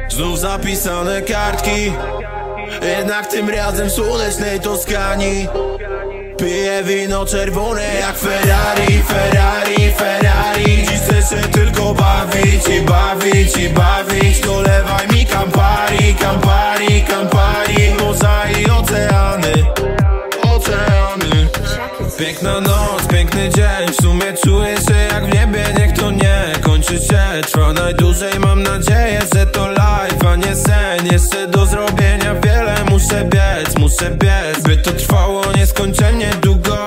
Znów zapisane kartki, jednak tym razem w słonecznej Toskanii. Piję wino czerwone jak Ferrari, Ferrari, Ferrari. Dziś chcę się tylko bawić i bawić i bawić. Dolewaj mi Campari, Campari, Campari. Morza i oceany, oceany. Piękna noc, piękny dzień. W sumie czuję się jak w niebie. Niech to nie kończy się, trwa najdłużej. Mam nadzieję, że to life, a nie sen. Jeszcze do zrobienia wiele, muszę biec, by to trwało nieskończenie długo.